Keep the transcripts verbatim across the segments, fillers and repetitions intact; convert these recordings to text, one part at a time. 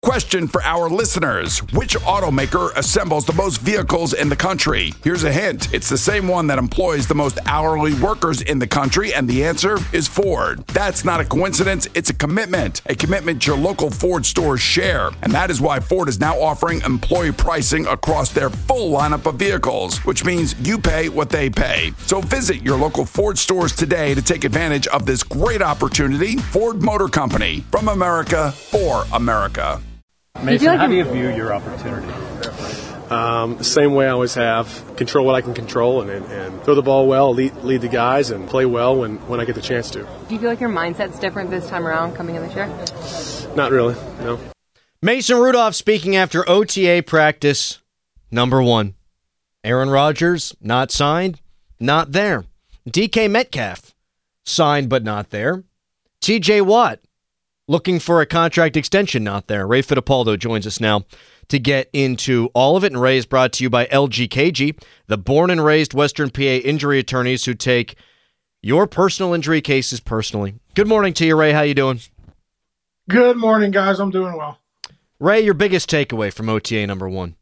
Question for our listeners. Which automaker assembles the most vehicles in the country? Here's a hint. It's the same one that employs the most hourly workers in the country, and the answer is Ford. That's not a coincidence. It's a commitment. A commitment your local Ford stores share. And that is why Ford is now offering employee pricing across their full lineup of vehicles, which means you pay what they pay. So visit your local Ford stores today to take advantage of this great opportunity. Ford Motor Company, from America for America. Mason, like how do you view your opportunity? Um, the same way I always have. Control what I can control and, and, and throw the ball well, lead, lead the guys, and play well when, when I get the chance to. Do you feel like your mindset's different this time around coming in this year? Not really, no. Mason Rudolph speaking after O T A practice number one. Aaron Rodgers, not signed, not there. D K Metcalf, signed but not there. T J Watt, looking for a contract extension, not there. Ray Fittipaldo joins us now to get into all of it. And Ray is brought to you by L G K G, the born and raised Western P A injury attorneys who take your personal injury cases personally. Good morning to you, Ray. How you doing? Good morning, guys. I'm doing well. Ray, your biggest takeaway from O T A number one?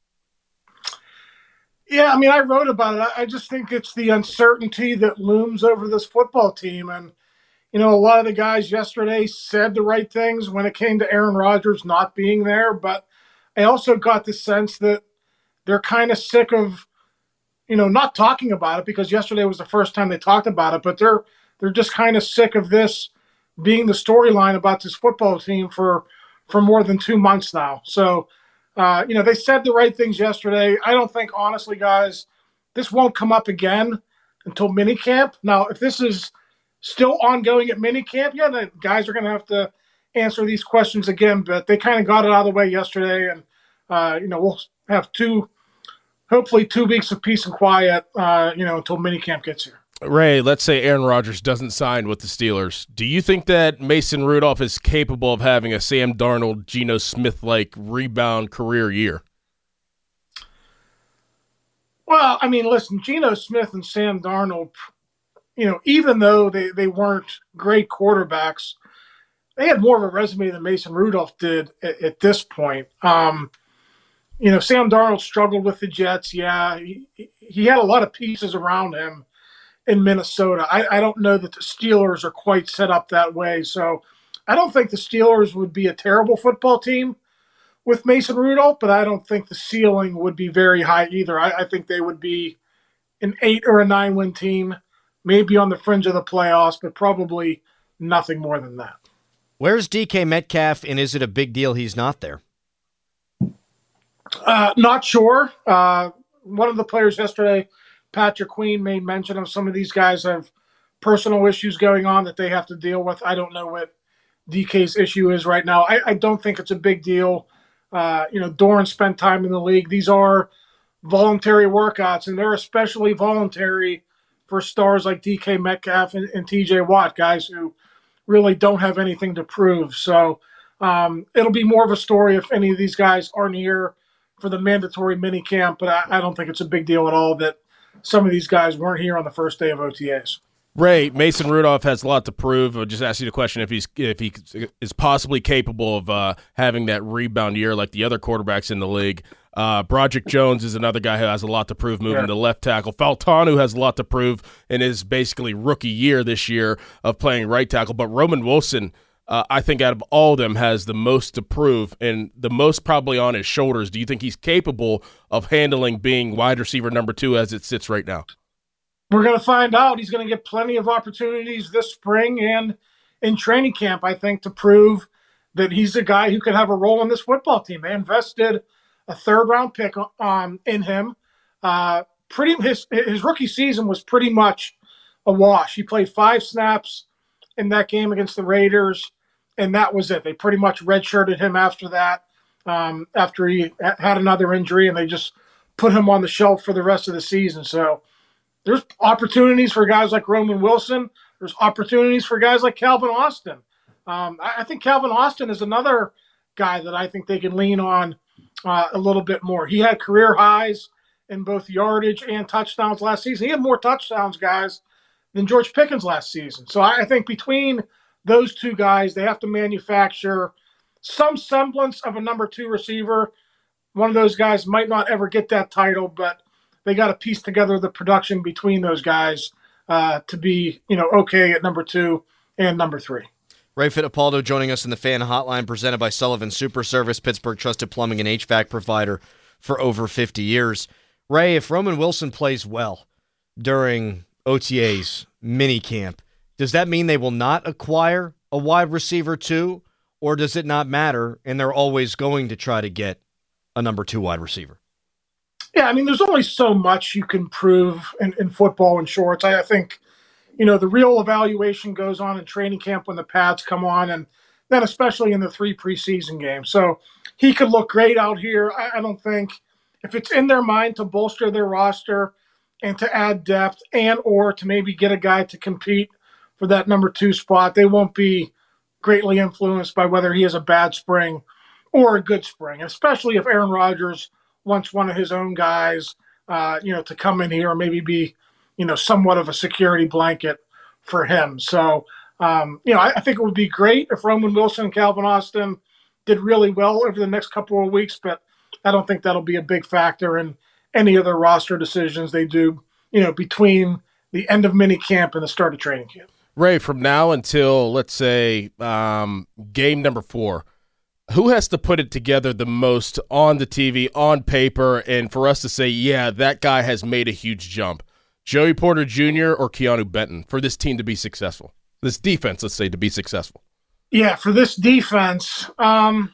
Yeah, I mean, I wrote about it. I just think it's the uncertainty that looms over this football team. And you know, a lot of the guys yesterday said the right things when it came to Aaron Rodgers not being there, but I also got the sense that they're kind of sick of, you know, not talking about it because yesterday was the first time they talked about it, but they're they're just kind of sick of this being the storyline about this football team for for more than two months now. So, uh, you know, they said the right things yesterday. I don't think, honestly, guys, this won't come up again until minicamp. Now, if this is still ongoing at minicamp, yeah, the guys are going to have to answer these questions again, but they kind of got it out of the way yesterday, and, uh, you know, we'll have two, hopefully two weeks of peace and quiet, uh, you know, until minicamp gets here. Ray, let's say Aaron Rodgers doesn't sign with the Steelers. Do you think that Mason Rudolph is capable of having a Sam Darnold, Geno Smith-like rebound career year? Well, I mean, listen, Geno Smith and Sam Darnold, you know, even though they, they weren't great quarterbacks, they had more of a resume than Mason Rudolph did at, at this point. Um, you know, Sam Darnold struggled with the Jets. Yeah, he, he had a lot of pieces around him in Minnesota. I, I don't know that the Steelers are quite set up that way. So I don't think the Steelers would be a terrible football team with Mason Rudolph, but I don't think the ceiling would be very high either. I, I think they would be an eight or a nine win team, maybe on the fringe of the playoffs, but probably nothing more than that. Where's D K Metcalf, and is it a big deal he's not there? Uh, not sure. Uh, one of the players yesterday, Patrick Queen, made mention of some of these guys have personal issues going on that they have to deal with. I don't know what D K's issue is right now. I, I don't think it's a big deal. Uh, you know, Doran spent time in the league. These are voluntary workouts, and they're especially voluntary for stars like D K Metcalf and, and T J Watt, guys who really don't have anything to prove. So um, it'll be more of a story if any of these guys aren't here for the mandatory mini camp, but I, I don't think it's a big deal at all that some of these guys weren't here on the first day of O T As. Ray, Mason Rudolph has a lot to prove. I'll just ask you the question if he's if he is possibly capable of uh, having that rebound year like the other quarterbacks in the league. Uh, Broderick Jones is another guy who has a lot to prove moving yeah. to left tackle. Faltanu has a lot to prove in his basically rookie year this year of playing right tackle. But Roman Wilson, uh, I think out of all of them, has the most to prove and the most probably on his shoulders. Do you think he's capable of handling being wide receiver number two as it sits right now? We're going to find out. He's going to get plenty of opportunities this spring and in training camp, I think, to prove that he's a guy who could have a role in this football team. They invested a third-round pick um, in him. Uh, pretty his his rookie season was pretty much a wash. He played five snaps in that game against the Raiders, and that was it. They pretty much redshirted him after that, um, after he ha- had another injury, and they just put him on the shelf for the rest of the season. So there's opportunities for guys like Roman Wilson. There's opportunities for guys like Calvin Austin. Um, I, I think Calvin Austin is another guy that I think they can lean on uh, a little bit more. He had career highs in both yardage and touchdowns last season. He had more touchdowns, guys, than George Pickens last season. So I, I think between those two guys, they have to manufacture some semblance of a number two receiver. One of those guys might not ever get that title, but they got to piece together the production between those guys uh, to be, you know, okay at number two and number three. Ray Fittipaldo joining us in the fan hotline presented by Sullivan Super Service, Pittsburgh trusted plumbing and H V A C provider for over fifty years. Ray, if Roman Wilson plays well during O T A's mini camp, does that mean they will not acquire a wide receiver too, or does it not matter and they're always going to try to get a number two wide receiver? Yeah, I mean, there's only so much you can prove in, in football and shorts. I, I think, you know, the real evaluation goes on in training camp when the pads come on, and then especially in the three preseason games. So he could look great out here. I, I don't think if it's in their mind to bolster their roster and to add depth and or to maybe get a guy to compete for that number two spot, they won't be greatly influenced by whether he has a bad spring or a good spring, especially if Aaron Rodgers wants one of his own guys, uh, you know, to come in here and maybe be, you know, somewhat of a security blanket for him. So, um, you know, I, I think it would be great if Roman Wilson and Calvin Austin did really well over the next couple of weeks, but I don't think that'll be a big factor in any of the roster decisions they do, you know, between the end of minicamp and the start of training camp. Ray, from now until, let's say, um, game number four, who has to put it together the most on the T V, on paper, and for us to say, yeah, that guy has made a huge jump? Joey Porter Junior or Keanu Benton for this team to be successful? This defense, let's say, to be successful. Yeah, for this defense, um,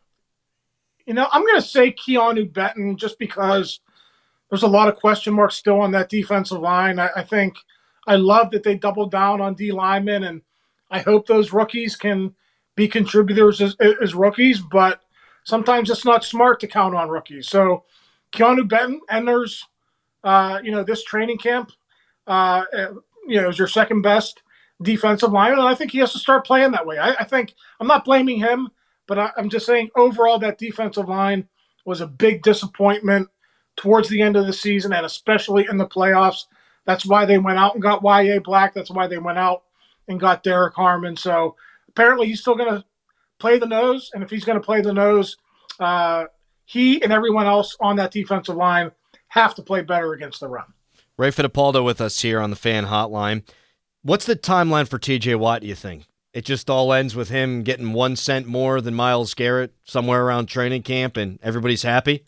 you know, I'm going to say Keanu Benton just because there's a lot of question marks still on that defensive line. I, I think I love that they doubled down on D linemen, and I hope those rookies can be contributors as, as rookies, but sometimes it's not smart to count on rookies. So Keanu Benton enters, uh, you know, this training camp, uh, you know, is your second best defensive lineman, and I think he has to start playing that way. I, I think I'm not blaming him, but I, I'm just saying overall that defensive line was a big disappointment towards the end of the season and especially in the playoffs. That's why they went out and got Y A Black. That's why they went out and got Derek Harmon. So apparently he's still going to play the nose, and if he's going to play the nose, uh, he and everyone else on that defensive line have to play better against the run. Ray Fittipaldo with us here on the fan hotline. What's the timeline for T J Watt, do you think? It just all ends with him getting one cent more than Myles Garrett somewhere around training camp and everybody's happy?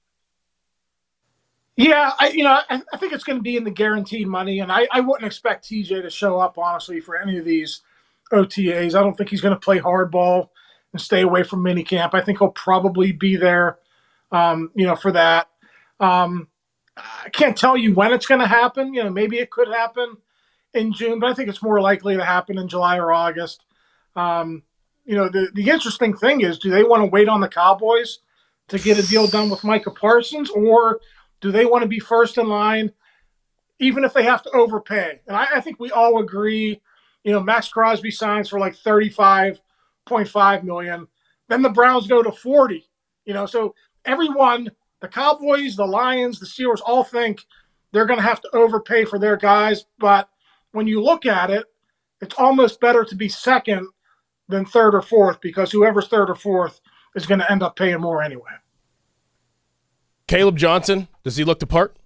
Yeah, I, you know, I, I think it's going to be in the guaranteed money, and I, I wouldn't expect T J to show up, honestly, for any of these O T As. I don't think he's going to play hardball and stay away from minicamp. I think he'll probably be there, um, you know, for that. Um, I can't tell you when it's going to happen. You know, maybe it could happen in June, but I think it's more likely to happen in July or August. Um, you know, the, the interesting thing is, do they want to wait on the Cowboys to get a deal done with Micah Parsons, or do they want to be first in line, even if they have to overpay? And I, I think we all agree, you know, Max Crosby signs for like thirty-five point five million dollars. Then the Browns go to forty. You know, so everyone, the Cowboys, the Lions, the Steelers, all think they're going to have to overpay for their guys. But when you look at it, it's almost better to be second than third or fourth, because whoever's third or fourth is going to end up paying more anyway. Caleb Johnson, does he look the part?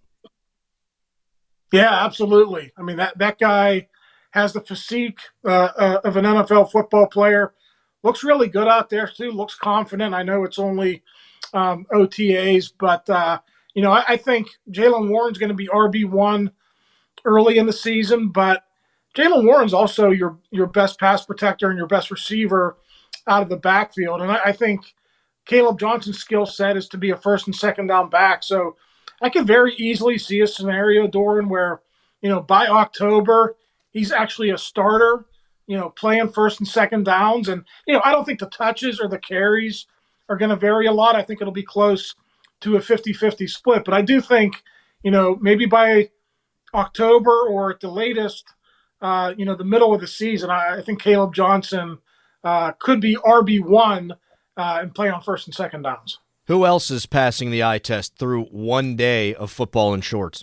Yeah, absolutely. I mean, that, that guy has the physique uh, uh, of an N F L football player. Looks really good out there, too. Looks confident. I know it's only um, O T As, but, uh, you know, I, I think Jaylen Warren's going to be R B one early in the season, but Jaylen Warren's also your, your best pass protector and your best receiver out of the backfield. And I, I think Caleb Johnson's skill set is to be a first and second down back. So I could very easily see a scenario, Doran, where, you know, by October, he's actually a starter, you know, playing first and second downs. And, you know, I don't think the touches or the carries are going to vary a lot. I think it'll be close to a fifty-fifty split. But I do think, you know, maybe by October or at the latest, uh, you know, the middle of the season, I, I think Caleb Johnson uh, could be R B one uh, and play on first and second downs. Who else is passing the eye test through one day of football in shorts?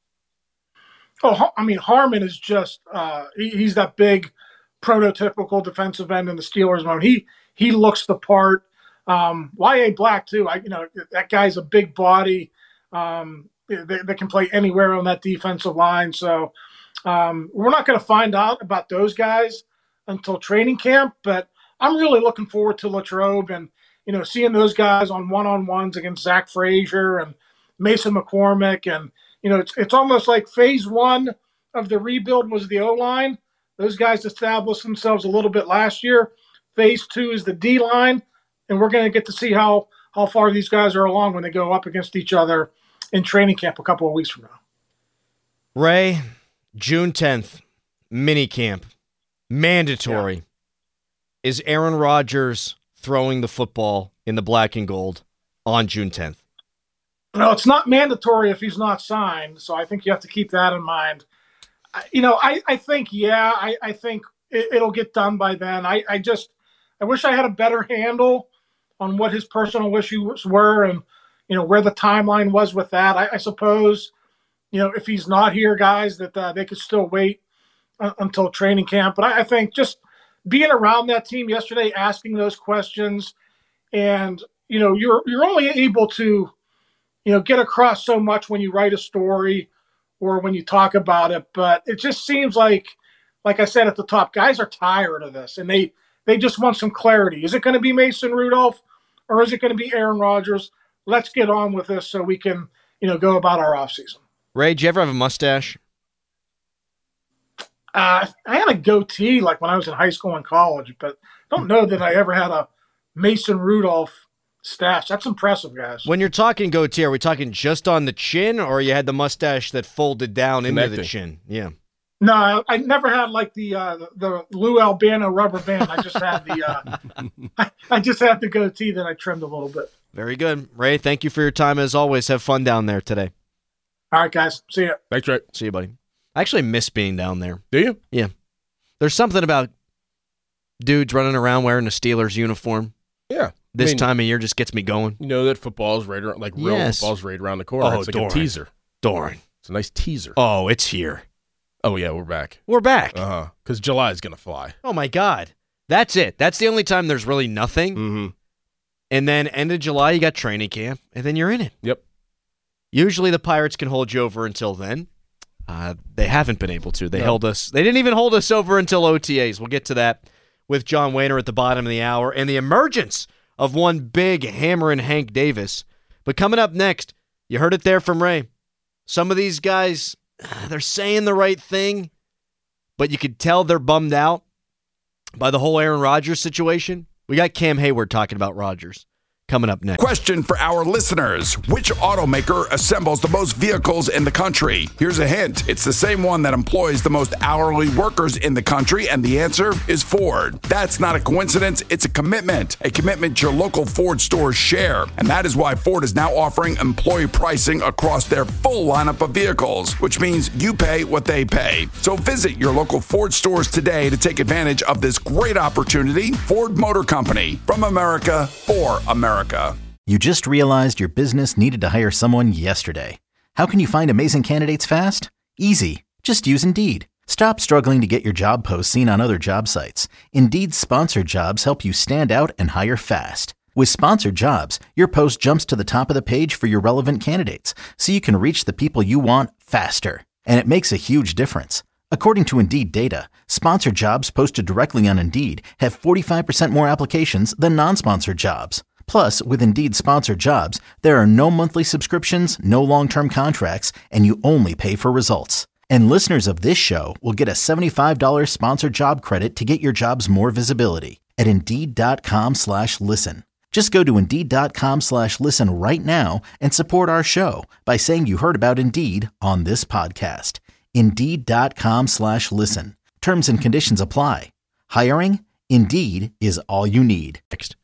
Oh, I mean, Harmon is just uh, he, – he's that big prototypical defensive end in the Steelers' mode. He, he looks the part. Um, Y A Black too. I, you know, that guy's a big body um, that, that can play anywhere on that defensive line. So um, we're not going to find out about those guys until training camp. But I'm really looking forward to Latrobe and you know seeing those guys on one-on-ones against Zach Frazier and Mason McCormick. And you know it's it's almost like phase one of the rebuild was the O-line. Those guys established themselves a little bit last year. Phase two is the D-line. And we're going to get to see how, how far these guys are along when they go up against each other in training camp a couple of weeks from now. Ray, June tenth, mini camp, mandatory. Yeah. Is Aaron Rodgers throwing the football in the black and gold on June tenth? No, it's not mandatory if he's not signed, so I think you have to keep that in mind. I, you know, I, I think, yeah, I, I think it, it'll get done by then. I, I just I wish I had a better handle on what his personal issues were and, you know, where the timeline was with that. I, I suppose, you know, if he's not here, guys, that uh, they could still wait uh, until training camp. But I, I think just being around that team yesterday, asking those questions, and, you know, you're you're only able to, you know, get across so much when you write a story or when you talk about it. But it just seems like, like I said at the top, guys are tired of this, and they, they just want some clarity. Is it going to be Mason Rudolph? Or is it going to be Aaron Rodgers? Let's get on with this so we can, you know, go about our offseason. Ray, did you ever have a mustache? Uh, I had a goatee like when I was in high school and college, but I don't know that I ever had a Mason Rudolph stash. That's impressive, guys. When you're talking goatee, are we talking just on the chin, or you had the mustache that folded down into the chin? Yeah. No, I never had like the uh, the Lou Albano rubber band. I just had the uh, I, I just had the goatee that I trimmed a little bit. Very good, Ray. Thank you for your time as always. Have fun down there today. All right, guys. See you. Thanks, Ray. See you, buddy. I actually miss being down there. Do you? Yeah. There's something about dudes running around wearing a Steelers uniform. Yeah. This I mean, time of year just gets me going. You know that football's right around, like real Yes. football's right around the corner. Oh, it's like Doran. a teaser. Doran. It's a nice teaser. Oh, it's here. Oh, yeah, we're back. We're back. Uh-huh. Because July is going to fly. Oh, my God. That's it. That's the only time there's really nothing. Mm-hmm. And then end of July, you got training camp, and then you're in it. Yep. Usually the Pirates can hold you over until then. Uh, they haven't been able to. They No. held us. They didn't even hold us over until O T As. We'll get to that with John Wayner at the bottom of the hour and the emergence of one big hammer and Hank Davis. But coming up next, you heard it there from Ray. Some of these guys, they're saying the right thing, but you could tell they're bummed out by the whole Aaron Rodgers situation. We got Cam Hayward talking about Rodgers. Coming up next. Question for our listeners. Which automaker assembles the most vehicles in the country? Here's a hint. It's the same one that employs the most hourly workers in the country, and the answer is Ford. That's not a coincidence. It's a commitment. A commitment your local Ford stores share. And that is why Ford is now offering employee pricing across their full lineup of vehicles, which means you pay what they pay. So visit your local Ford stores today to take advantage of this great opportunity. Ford Motor Company. From America, for America. You just realized your business needed to hire someone yesterday. How can you find amazing candidates fast? Easy. Just use Indeed. Stop struggling to get your job posts seen on other job sites. Indeed's sponsored jobs help you stand out and hire fast. With sponsored jobs, your post jumps to the top of the page for your relevant candidates, so you can reach the people you want faster. And it makes a huge difference. According to Indeed data, sponsored jobs posted directly on Indeed have forty-five percent more applications than non-sponsored jobs. Plus, with Indeed sponsored jobs, there are no monthly subscriptions, no long-term contracts, and you only pay for results. And listeners of this show will get a seventy-five dollars sponsored job credit to get your jobs more visibility at Indeed.com slash listen. Just go to Indeed.com slash listen right now and support our show by saying you heard about Indeed on this podcast. Indeed.com slash listen. Terms and conditions apply. Hiring? Indeed is all you need. Next.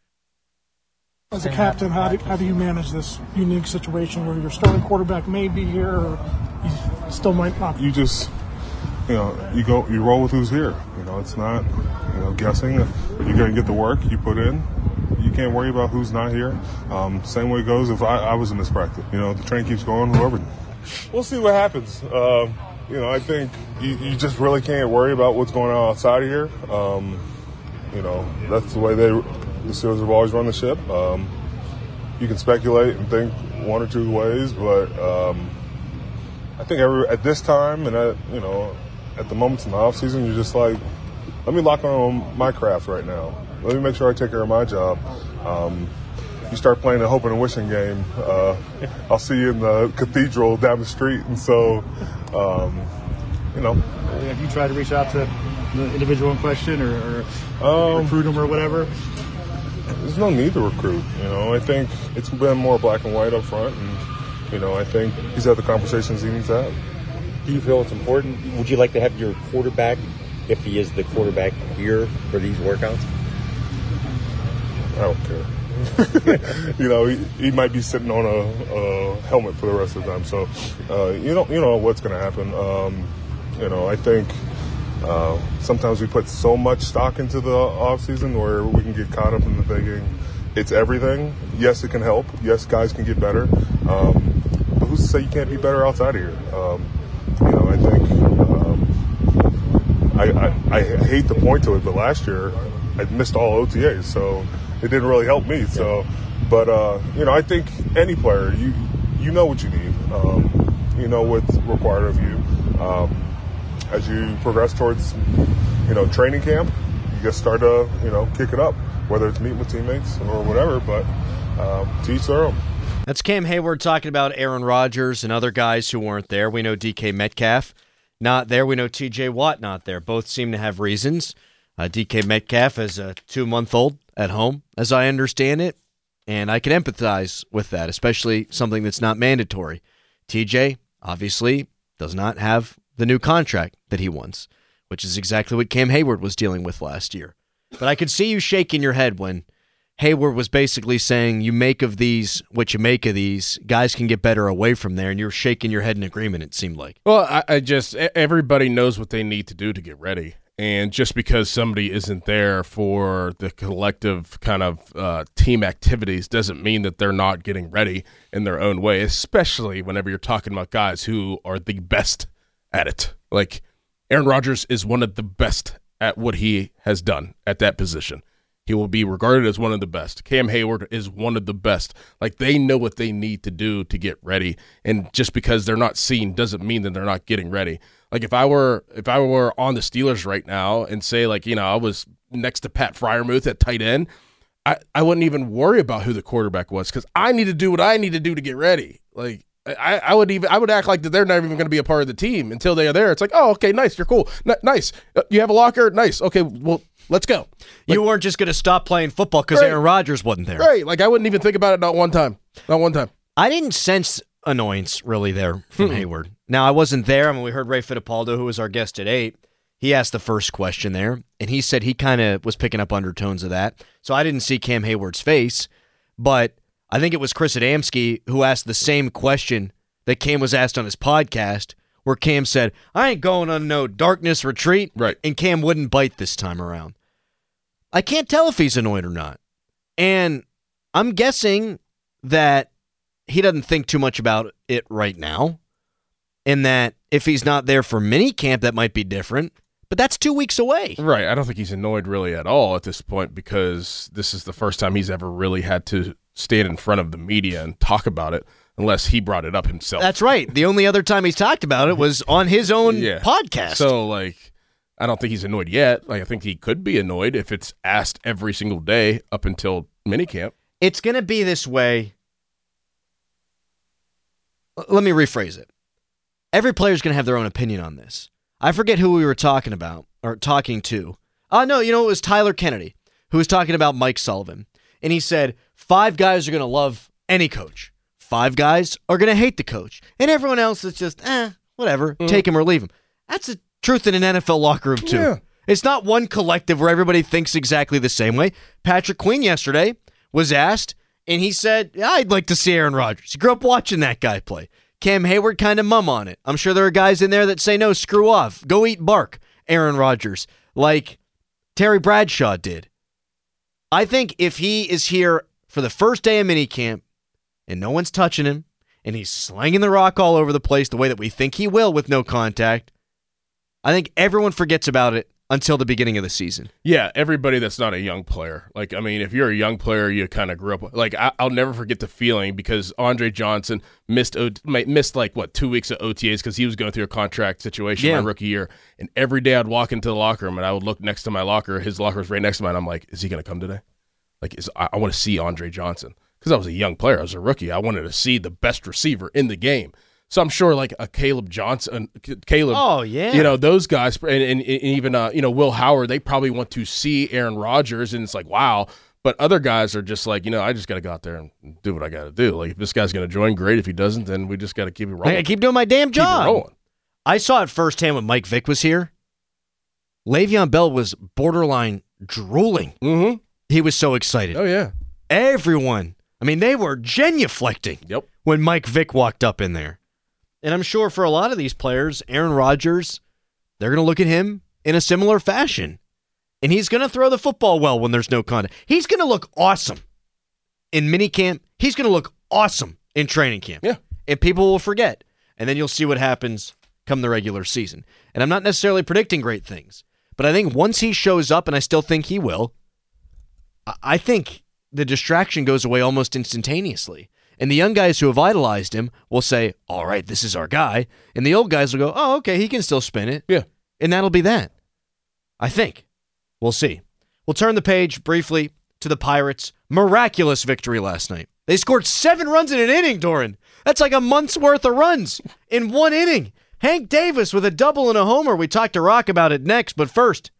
As a captain, how do, how do you manage this unique situation where your starting quarterback may be here or he still might not? You just, you know, you go, you roll with who's here. You know, it's not, you know, guessing. You're going to get the work you put in. You can't worry about who's not here. Um, same way it goes if I, I was in this practice. You know, the train keeps going, whoever. We'll see what happens. Um, you know, I think you, you just really can't worry about what's going on outside of here. Um, you know, that's the way they the Steelers have always run the ship. Um, you can speculate and think one or two ways, but um, I think every at this time and at you know at the moments in the off season, you're just like, let me lock on my craft right now. Let me make sure I take care of my job. Um, you start playing a hope and a wishing game, uh, I'll see you in the cathedral down the street, and so um, you know. Have you tried to reach out to the individual in question, or, or um, recruit him or whatever? There's no need to recruit. You know, I think it's been more black and white up front, and you know, I think he's had the conversations he needs to have. Do you feel it's important? Would you like to have your quarterback, if he is the quarterback, here for these workouts? I don't care. you know, he, he might be sitting on a, a helmet for the rest of the time. So, uh, you don't, you know what's going to happen. Um, you know, I think uh, sometimes we put so much stock into the off season where we can get caught up in the thinking it's everything. Yes, it can help. Yes, guys can get better. Um, but who's to say you can't be better outside of here? Um, you know, I think um, I, I, I hate to point to it, but last year I missed all O T As, so it didn't really help me. So, but uh, you know, I think any player, you you know what you need, um, you know what's required of you. Um, as you progress towards, you know, training camp, you just start to, you know, kick it up, whether it's meeting with teammates or whatever. But um, to each their own. That's Cam Hayward talking about Aaron Rodgers and other guys who weren't there. We know D K Metcalf not there. We know T J Watt not there. Both seem to have reasons. Uh, D K Metcalf is a two-month-old at home, as I understand it, and I can empathize with that, especially something that's not mandatory. T J, obviously, does not have the new contract that he wants, which is exactly what Cam Hayward was dealing with last year. But I could see you shaking your head when Hayward was basically saying, you make of these what you make of these, guys can get better away from there, and you're shaking your head in agreement, it seemed like. Well, I, I just, everybody knows what they need to do to get ready. And just because somebody isn't there for the collective kind of uh, team activities doesn't mean that they're not getting ready in their own way, especially whenever you're talking about guys who are the best at it. Like Aaron Rodgers is one of the best at what he has done at that position. He will be regarded as one of the best. Cam Hayward is one of the best. Like, they know what they need to do to get ready. And just because they're not seen doesn't mean that they're not getting ready. Like, if I were if I were on the Steelers right now and say, like, you know, I was next to Pat Freiermuth at tight end, I, I wouldn't even worry about who the quarterback was because I need to do what I need to do to get ready. Like, I, I would even I would act like that they're not even going to be a part of the team until they are there. It's like, oh, okay, nice, you're cool, N- nice. You have a locker, nice. Okay, well, let's go. Like, you weren't just going to stop playing football because right, Aaron Rodgers wasn't there, right? Like, I wouldn't even think about it not one time, not one time. I didn't sense annoyance really there from hmm. Hayward. Now, I wasn't there. I mean, we heard Ray Fittipaldo, who was our guest at eight. He asked the first question there, and he said he kind of was picking up undertones of that. So I didn't see Cam Hayward's face, but I think it was Chris Adamski who asked the same question that Cam was asked on his podcast, where Cam said, I ain't going on no darkness retreat. Right. And Cam wouldn't bite this time around. I can't tell if he's annoyed or not. And I'm guessing that he doesn't think too much about it right now, and that if he's not there for minicamp, that might be different. But that's two weeks away. Right. I don't think he's annoyed really at all at this point because this is the first time he's ever really had to stand in front of the media and talk about it. Unless he brought it up himself. That's right. The only other time he's talked about it was on his own yeah. podcast. So, like, I don't think he's annoyed yet. Like, I think he could be annoyed if it's asked every single day up until minicamp. It's going to be this way. Let me rephrase it. Every player's going to have their own opinion on this. I forget who we were talking about or talking to. Oh, uh, no, you know, it was Tyler Kennedy who was talking about Mike Sullivan. And he said, five guys are going to love any coach. Five guys are going to hate the coach. And everyone else is just, eh, whatever, mm. take him or leave him. That's the truth in an N F L locker room, too. Yeah. It's not one collective where everybody thinks exactly the same way. Patrick Queen yesterday was asked, and he said, yeah, I'd like to see Aaron Rodgers. He grew up watching that guy play. Cam Hayward kind of mum on it. I'm sure there are guys in there that say, no, screw off. Go eat bark, Aaron Rodgers, like Terry Bradshaw did. I think if he is here for the first day of minicamp, and no one's touching him, and he's slinging the rock all over the place the way that we think he will with no contact, I think everyone forgets about it until the beginning of the season. Yeah, everybody that's not a young player. Like, I mean, if you're a young player, you kind of grew up. Like, I, I'll never forget the feeling because Andre Johnson missed o- missed like what two weeks of O T As because he was going through a contract situation Yeah. my rookie year. And every day I'd walk into the locker room and I would look next to my locker. His locker was right next to mine. I'm like, is he going to come today? Like, is I, I want to see Andre Johnson because I was a young player. I was a rookie. I wanted to see the best receiver in the game. So I'm sure like a Caleb Johnson, Caleb, Oh, yeah. you know, those guys, and, and, and even, uh, you know, Will Howard, they probably want to see Aaron Rodgers, and it's like, wow. But other guys are just like, you know, I just got to go out there and do what I got to do. Like, if this guy's going to join, great. If he doesn't, then we just got to keep it rolling. I gotta keep doing my damn Keep it job. rolling. I saw it firsthand when Mike Vick was here. Le'Veon Bell was borderline drooling. Mm-hmm. He was so excited. Oh, yeah. Everyone. I mean, they were genuflecting Yep. when Mike Vick walked up in there. And I'm sure for a lot of these players, Aaron Rodgers, they're going to look at him in a similar fashion. And he's going to throw the football well when there's no contact. He's going to look awesome in minicamp. He's going to look awesome in training camp. Yeah. And people will forget. And then you'll see what happens come the regular season. And I'm not necessarily predicting great things. But I think once he shows up, and I still think he will, I- I think the distraction goes away almost instantaneously. And the young guys who have idolized him will say, all right, this is our guy. And the old guys will go, oh, okay, he can still spin it. Yeah. And that'll be that. I think. We'll see. We'll turn the page briefly to the Pirates' miraculous victory last night. They scored seven runs in an inning, Doran. That's like a month's worth of runs in one inning. Hank Davis with a double and a homer. We talked to Rock about it next, but first,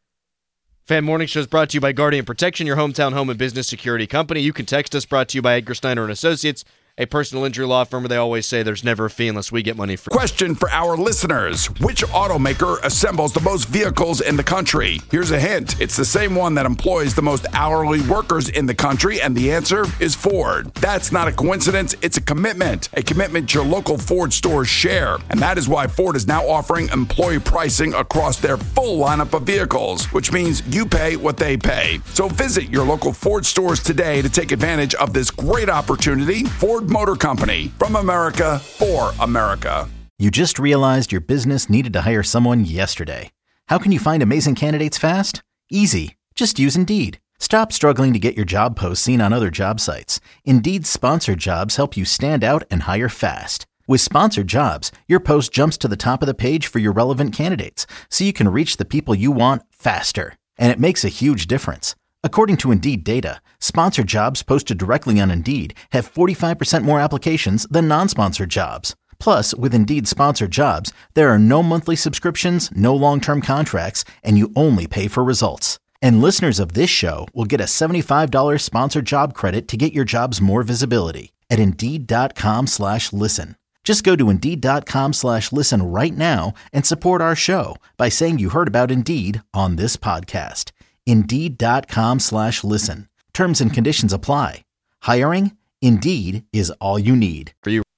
Fan Morning Show is brought to you by Guardian Protection, your hometown home and business security company. You can text us, brought to you by Edgar Steiner and Associates, a personal injury law firm where they always say there's never a fee unless we get money for. Question for our listeners. Which automaker assembles the most vehicles in the country? Here's a hint. It's the same one that employs the most hourly workers in the country, and the answer is Ford. That's not a coincidence. It's a commitment. A commitment your local Ford stores share. And that is why Ford is now offering employee pricing across their full lineup of vehicles, which means you pay what they pay. So visit your local Ford stores today to take advantage of this great opportunity. Ford Motor Company, from America for America. You just realized your business needed to hire someone yesterday. How can you find amazing candidates fast? Easy. Just use Indeed. Stop struggling to get your job posts seen on other job sites. Indeed's sponsored jobs help you stand out and hire fast. With sponsored jobs, your post jumps to the top of the page for your relevant candidates, so you can reach the people you want faster. And it makes a huge difference. According to Indeed data, sponsored jobs posted directly on Indeed have forty-five percent more applications than non-sponsored jobs. Plus, with Indeed sponsored jobs, there are no monthly subscriptions, no long-term contracts, and you only pay for results. And listeners of this show will get a seventy-five dollars sponsored job credit to get your jobs more visibility at Indeed.com slash listen. Just go to Indeed.com slash listen right now and support our show by saying you heard about Indeed on this podcast. Indeed.com slash listen. Terms and conditions apply. Hiring? Indeed is all you need. For you.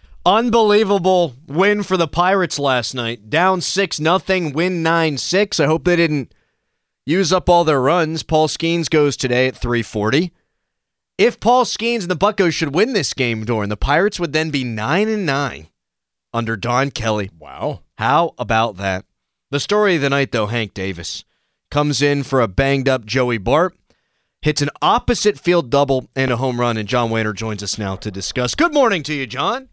Unbelievable win for the Pirates last night. Down six nothing, win nine six. I hope they didn't use up all their runs. Paul Skeens goes today at three forty. If Paul Skeens and the Buccos should win this game, Doran, the Pirates would then be nine and nine under Don Kelly. Wow. How about that? The story of the night, though, Hank Davis comes in for a banged-up Joey Bart, hits an opposite field double and a home run, and John Wehner joins us now to discuss. Good morning to you, John.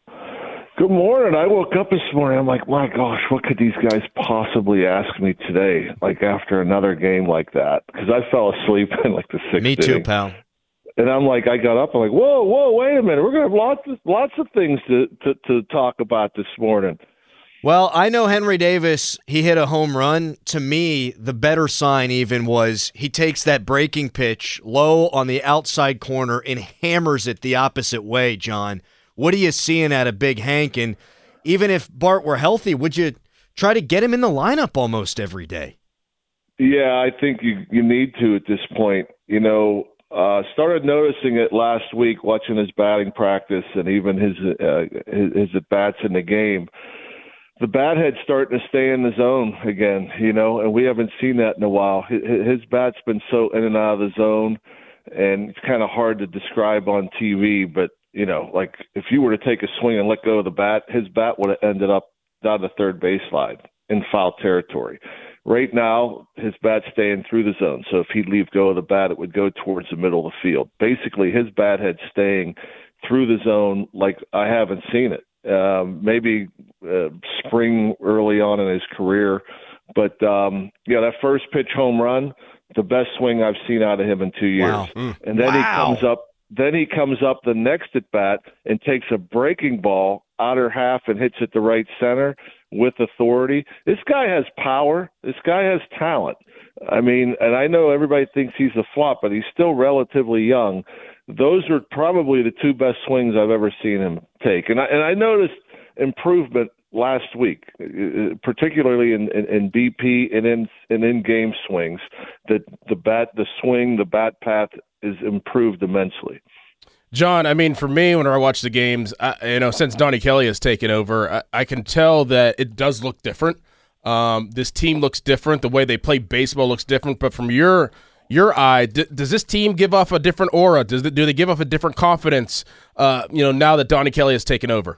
Good morning. I woke up this morning. I'm like, my gosh, what could these guys possibly ask me today? Like after another game like that, because I fell asleep in like the sixth Me too, inning. pal. And I'm like, I got up. I'm like, whoa, whoa, wait a minute. We're gonna have lots of lots of things to to, to talk about this morning. Well, I know Henry Davis, he hit a home run. To me, the better sign even was he takes that breaking pitch low on the outside corner and hammers it the opposite way, John. What are you seeing out of Big Hank? And even if Bart were healthy, would you try to get him in the lineup almost every day? Yeah, I think you you need to at this point. You know, uh, started noticing it last week watching his batting practice and even his uh, his, his at bats in the game. The bat head's starting to stay in the zone again, you know, and we haven't seen that in a while. His, his bat's been so in and out of the zone, and it's kind of hard to describe on T V. But, you know, like if you were to take a swing and let go of the bat, his bat would have ended up down the third baseline in foul territory. Right now, his bat's staying through the zone. So if he'd leave go of the bat, it would go towards the middle of the field. Basically, his bat head's staying through the zone like I haven't seen it. Um, maybe uh, spring early on in his career. But, um, yeah, that first pitch home run, the best swing I've seen out of him in two years. Wow. Mm. And then wow. he comes up Then he comes up the next at bat and takes a breaking ball outer half and hits it the right center with authority. This guy has power. This guy has talent. I mean, and I know everybody thinks he's a flop, but he's still relatively young. Those are probably the two best swings I've ever seen him take. And I, and I noticed improvement last week, particularly in, in, in B P and in, in in-game swings, that the bat, the swing, the bat path is improved immensely. John, I mean, for me, when I watch the games, I, you know, since Donnie Kelly has taken over, I, I can tell that it does look different. Um, this team looks different. The way they play baseball looks different. But from your your eye, d- does this team give off a different aura? Does it, do they give off a different confidence? Uh, you know, now that Donnie Kelly has taken over.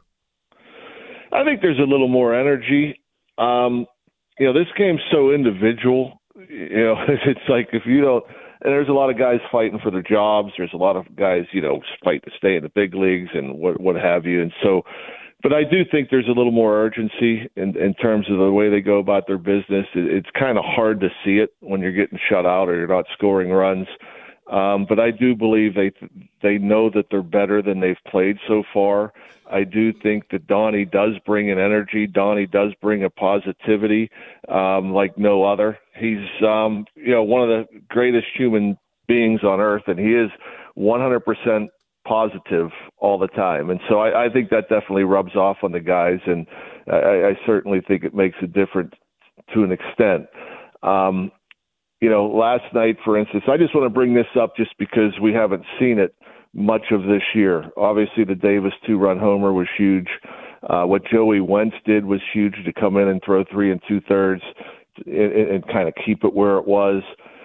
I think there's a little more energy. Um, you know, this game's so individual. You know, it's like if you don't. And there's a lot of guys fighting for their jobs. There's a lot of guys, you know, fight to stay in the big leagues and what what have you. And so, but I do think there's a little more urgency in, in terms of the way they go about their business. It, it's kind of hard to see it when you're getting shut out or you're not scoring runs. Um, but I do believe they they know that they're better than they've played so far. I do think that Donnie does bring an energy. Donnie does bring a positivity um, like no other. He's um, you know one of the greatest human beings on earth, and he is one hundred percent positive all the time. And so I, I think that definitely rubs off on the guys, and I, I certainly think it makes a difference to an extent. Um, You know, last night, for instance, I just want to bring this up just because we haven't seen it much of this year. Obviously, the Davis two-run homer was huge. Uh, what Joey Wentz did was huge, to come in and throw three and two-thirds and, and kind of keep it where it was.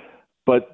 But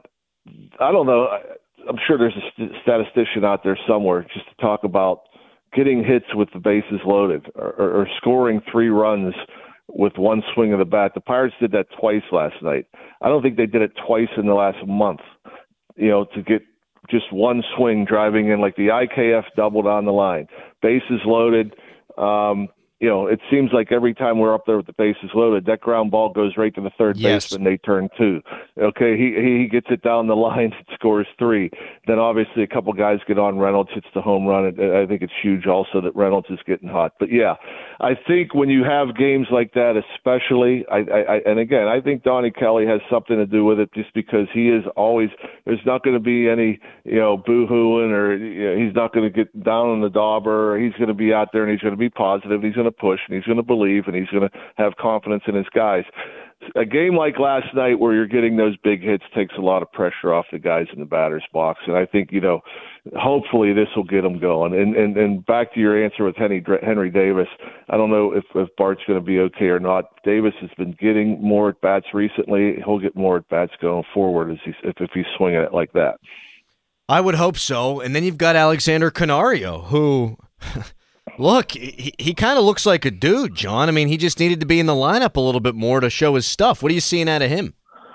I don't know. I'm sure there's a statistician out there somewhere just to talk about getting hits with the bases loaded or, or, or scoring three runs with one swing of the bat. The Pirates did that twice last night. I don't think they did it twice in the last month, you know, to get just one swing driving in, like the I K F doubled on the line. Bases loaded. Um, you know, it seems like every time we're up there with the bases loaded, that ground ball goes right to the third Yes. baseman. They turn two. Okay, he he gets it down the line, scores three. Then obviously a couple guys get on. Reynolds hits the home run. I think it's huge also that Reynolds is getting hot. But yeah, I think when you have games like that, especially, I, I, I and again, I think Donnie Kelly has something to do with it, just because he is always. There's not going to be any, you know, boo-hooing, or you know, he's not going to get down on the dauber. He's going to be out there and he's going to be positive. He's going to push and he's going to believe and he's going to have confidence in his guys. A game like last night where you're getting those big hits takes a lot of pressure off the guys in the batter's box. And I think, you know, hopefully this will get them going. And and, and back to your answer with Henry, Henry Davis, I don't know if, if Bart's going to be okay or not. Davis has been getting more at-bats recently. He'll get more at-bats going forward as he's, if, if he's swinging it like that. I would hope so. And then you've got Alexander Canario, who... Look, he, he kind of looks like a dude, John. I mean, he just needed to be in the lineup a little bit more to show his stuff. What are you seeing out of him?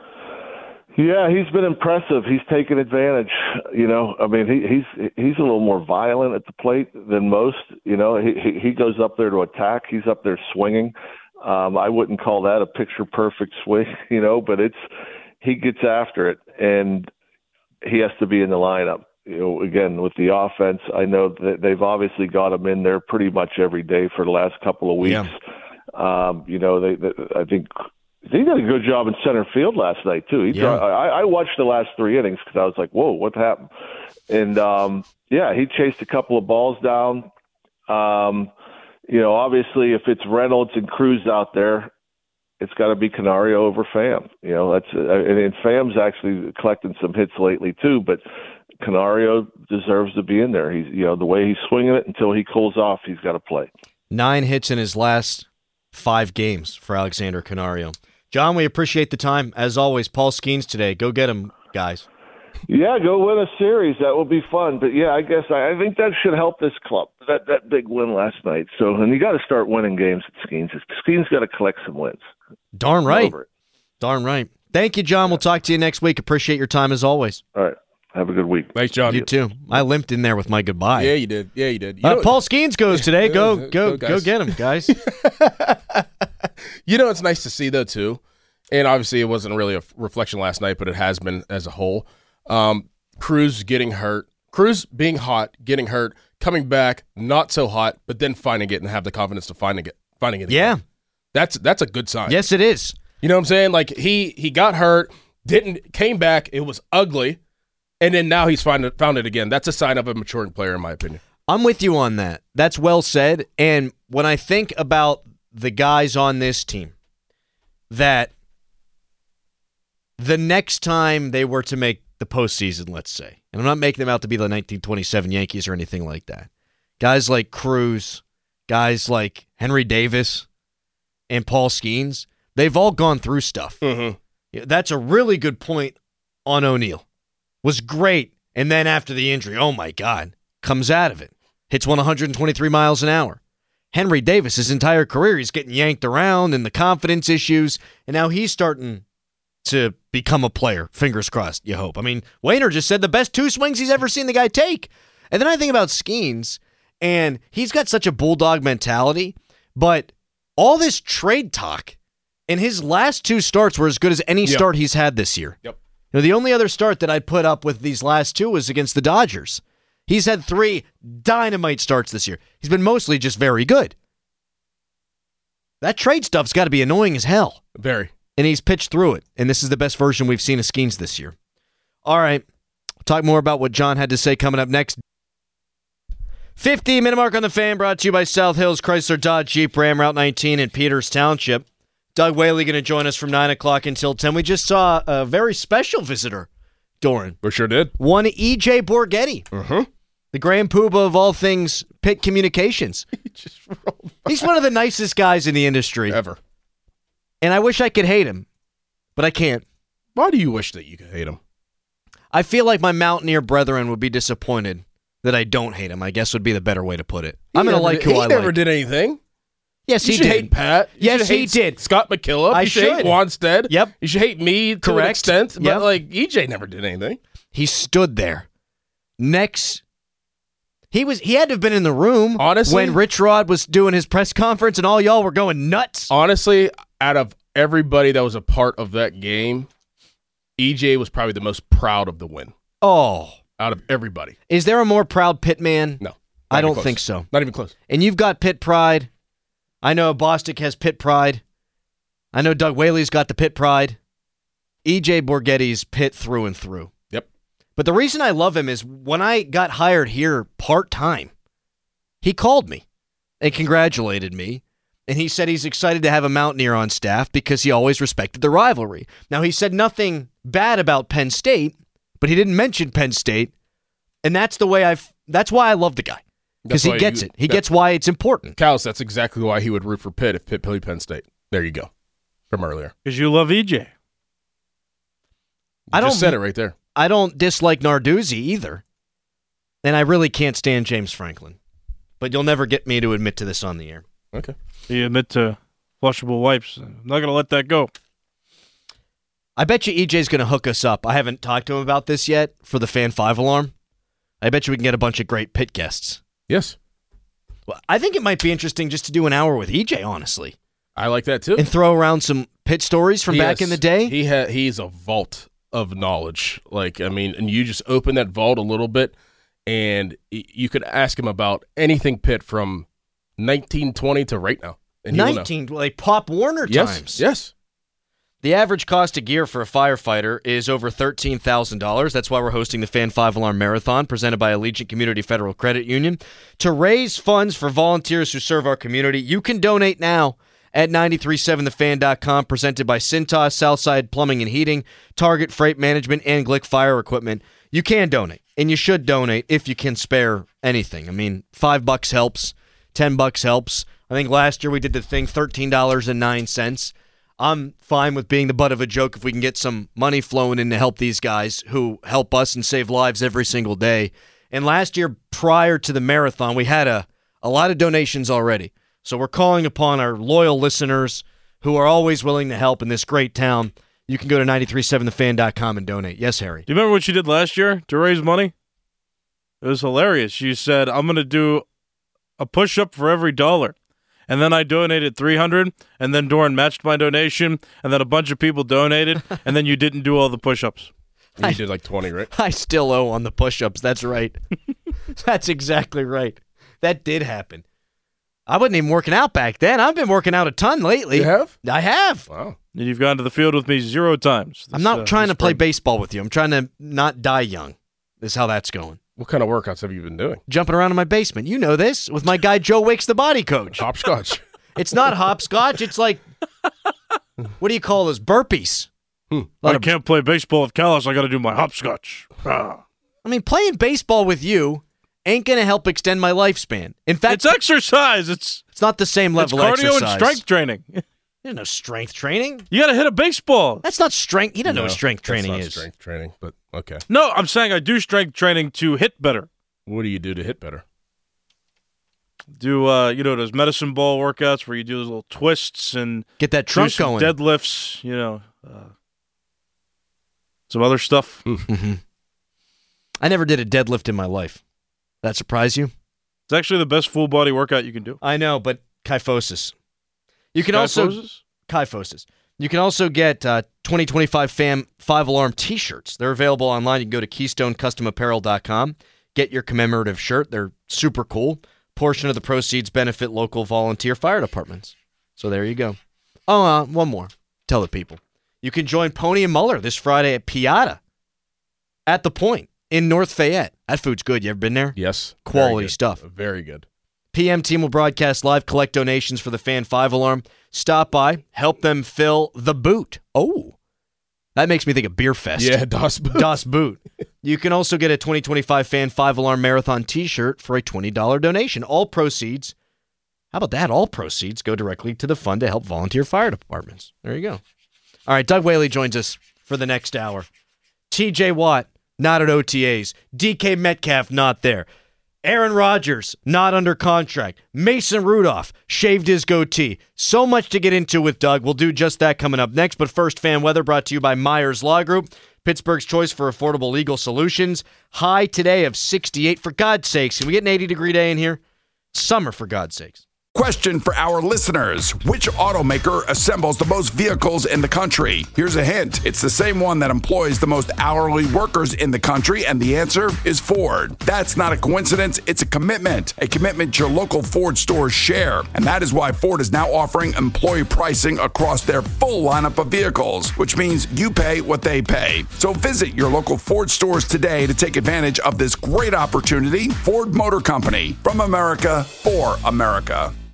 Yeah, he's been impressive. He's taken advantage. You know, I mean, he, he's he's a little more violent at the plate than most. You know, he he goes up there to attack. He's up there swinging. Um, I wouldn't call that a picture perfect swing, you know, but it's he gets after it, and he has to be in the lineup. You know, again, with the offense, I know that they've obviously got him in there pretty much every day for the last couple of weeks. Yeah. Um, you know, they, they, I think he did a good job in center field last night too. He yeah. tried, I, I watched the last three innings because I was like, "Whoa, what happened?" And um, yeah, he chased a couple of balls down. Um, you know, obviously, if it's Reynolds and Cruz out there, it's got to be Canario over Pham. You know, that's uh, and, and Pham's actually collecting some hits lately too, but Canario deserves to be in there. He's, you know, the way he's swinging it until he cools off, he's got to play. Nine hits in his last five games for Alexander Canario. John, we appreciate the time. As always, Paul Skeens today. Go get him, guys. Yeah, go win a series. That will be fun. But, yeah, I guess I, I think that should help this club, that that big win last night. So, and you got to start winning games at Skeens. Skeens got to collect some wins. Darn right. Darn right. Thank you, John. We'll talk to you next week. Appreciate your time as always. All right. Have a good week. Thanks, John. You too. I limped in there with my goodbye. Yeah, you did. Yeah, you did. You uh, know, Paul Skeens goes today. Go, go, go, go, go get him, guys. You know, it's nice to see, though, too. And obviously, it wasn't really a reflection last night, but it has been as a whole. Um, Cruz getting hurt. Cruz being hot, getting hurt, coming back, not so hot, but then finding it and have the confidence to finding it. Finding it. Yeah. Again. That's that's a good sign. Yes, it is. You know what I'm saying? Like, he he got hurt, didn't came back, it was ugly, and then now he's found it, found it again. That's a sign of a maturing player, in my opinion. I'm with you on that. That's well said. And when I think about the guys on this team, that the next time they were to make the postseason, let's say, and I'm not making them out to be the nineteen twenty-seven Yankees or anything like that, guys like Cruz, guys like Henry Davis, and Paul Skeens, they've all gone through stuff. Mm-hmm. That's a really good point on O'Neill. Was great, and then after the injury, oh my God, comes out of it. Hits one hundred twenty-three miles an hour. Henry Davis, his entire career, he's getting yanked around and the confidence issues, and now he's starting to become a player. Fingers crossed, you hope. I mean, Wayner just said the best two swings he's ever seen the guy take. And then I think about Skeens, and he's got such a bulldog mentality, but all this trade talk, and his last two starts were as good as any Yep. start he's had this year. Yep. You know, the only other start that I'd put up with these last two was against the Dodgers. He's had three dynamite starts this year. He's been mostly just very good. That trade stuff's got to be annoying as hell. Very. And he's pitched through it. And this is the best version we've seen of Skeens this year. All right. We'll talk more about what John had to say coming up next. fifty-minute mark on the Fan, brought to you by South Hills Chrysler Dodge Jeep Ram Route nineteen in Peters Township. Doug Whaley going to join us from nine o'clock until ten. We just saw a very special visitor, Doran. We sure did. One E J Borghetti. Uh-huh. The Grand Poobah of all things Pitt Communications. He just rolled by. He's one of the nicest guys in the industry. Ever. And I wish I could hate him, but I can't. Why do you wish that you could hate him? I feel like my Mountaineer brethren would be disappointed that I don't hate him, I guess would be the better way to put it. He I'm going to never like did- who he I never like. did anything. Yes, You he should did. hate Pat. You Yes, should hate he did. Scott McKillop. I you should hate should. Wanstead. Yep. You should hate me to Correct. an extent. But, Yep. like, E J never did anything. He stood there. Next, he was he had to have been in the room Honestly? when Rich Rod was doing his press conference and all y'all were going nuts. Honestly, out of everybody that was a part of that game, E J was probably the most proud of the win. Oh. Out of everybody. Is there a more proud Pitt man? No. I Not even don't close. think so. Not even close. And you've got Pitt pride. I know Bostic has Pitt pride. I know Doug Whaley's got the Pitt pride. E J Borghetti's Pitt through and through. Yep. But the reason I love him is when I got hired here part-time, he called me and congratulated me. And he said he's excited to have a Mountaineer on staff because he always respected the rivalry. Now, he said nothing bad about Penn State, but he didn't mention Penn State. And that's the way I've, that's why I love the guy. Because That's he why gets you- it. He that- gets why it's important. Callus, that's exactly why he would root for Pitt if Pitt played Penn State. There you go. From earlier. Because you love E J. You I just don't- said it right there. I don't dislike Narduzzi either. And I really can't stand James Franklin. But you'll never get me to admit to this on the air. Okay. You admit to flushable wipes. I'm not going to let that go. I bet you E J's going to hook us up. I haven't talked to him about this yet for the Fan five alarm. I bet you we can get a bunch of great Pitt guests. Yes. Well, I think it might be interesting just to do an hour with E J, honestly. I like that too. And throw around some Pitt stories from He back has- in the day. He ha- he's a vault of knowledge. Like, I mean, and you just open that vault a little bit, and y- you could ask him about anything Pitt from nineteen twenty to right now. And he will know. nineteen, like Pop Warner Yes, times. yes. The average cost of gear for a firefighter is over thirteen thousand dollars. That's why we're hosting the Fan five Alarm Marathon, presented by Allegiant Community Federal Credit Union. To raise funds for volunteers who serve our community, you can donate now at nine three seven the fan dot com, presented by Cintas, Southside Plumbing and Heating, Target Freight Management, and Glick Fire Equipment. You can donate, and you should donate if you can spare anything. I mean, five bucks helps, ten bucks helps. I think last year we did the thing, thirteen dollars and nine cents. I'm fine with being the butt of a joke if we can get some money flowing in to help these guys who help us and save lives every single day. And last year, prior to the marathon, we had a, a lot of donations already. So we're calling upon our loyal listeners who are always willing to help in this great town You can go to nine three seven the fan dot com and donate. Yes, Harry. Do you remember what she did last year to raise money? It was hilarious. She said, I'm going to do a push-up for every dollar. And then I donated three hundred, and then Doran matched my donation, and then a bunch of people donated, and then you didn't do all the push-ups. You I, did like twenty, right? I still owe on the push-ups. That's right. That's exactly right. That did happen. I wasn't even working out back then. I've been working out a ton lately. You have? I have. Wow. And you've gone to the field with me zero times. This, I'm not uh, trying to play baseball with you. I'm trying to not die young. This is how that's going. What kind of workouts have you been doing? Jumping around in my basement. You know this. With my guy Joe Wakes, the body coach. Hopscotch. It's not hopscotch. It's like, what do you call those? Burpees. Hmm. I of, can't play baseball with Callis. I got to do my hopscotch. Ah. I mean, playing baseball with you ain't going to help extend my lifespan. In fact, it's exercise. It's it's not the same level it's of cardio exercise. and strength training. There's no strength training. You got to hit a baseball. That's not strength. You don't no, know what strength training that's not is. Strength training, but okay. No, I'm saying I do strength training to hit better. What do you do to hit better? Do uh, you know those medicine ball workouts where you do those little twists and get that trunk do some going, deadlifts, you know, uh, some other stuff. Mm-hmm. I never did a deadlift in my life. That surprise you? It's actually the best full body workout you can do. I know, but kyphosis. You can kyphosis? also kyphosis. You can also get uh, twenty twenty-five Fam five Alarm T-shirts. They're available online. You can go to keystone custom apparel dot com. Get your commemorative shirt. They're super cool. Portion of the proceeds benefit local volunteer fire departments. So there you go. Oh, uh, one more. Tell the people. You can join Pony and Muller this Friday at Piata at the Point in North Fayette. That food's good. You ever been there? Yes. Quality stuff. Very good. P M team will broadcast live, collect donations for the Fan five Alarm. Stop by, help them fill the boot. Oh, that makes me think of Beer Fest. Yeah, Das Boot. Das Boot. You can also get a twenty twenty-five Fan five Alarm Marathon t-shirt for a twenty dollars donation. All proceeds, how about that? All proceeds go directly to the fund to help volunteer fire departments. There you go. All right, Doug Whaley joins us for the next hour. T J Watt, not at O T As. D K Metcalf, not there. Aaron Rodgers, not under contract. Mason Rudolph, shaved his goatee. So much to get into with Doug. We'll do just that coming up next. But first, fan weather brought to you by Myers Law Group, Pittsburgh's choice for affordable legal solutions. High today of sixty-eight. For God's sakes, can we get an eighty-degree day in here? Summer, for God's sakes. Question for our listeners. Which automaker assembles the most vehicles in the country? Here's a hint. It's the same one that employs the most hourly workers in the country, and the answer is Ford. That's not a coincidence. It's a commitment. A commitment your local Ford stores share. And that is why Ford is now offering employee pricing across their full lineup of vehicles, which means you pay what they pay. So visit your local Ford stores today to take advantage of this great opportunity. Ford Motor Company, from America for America.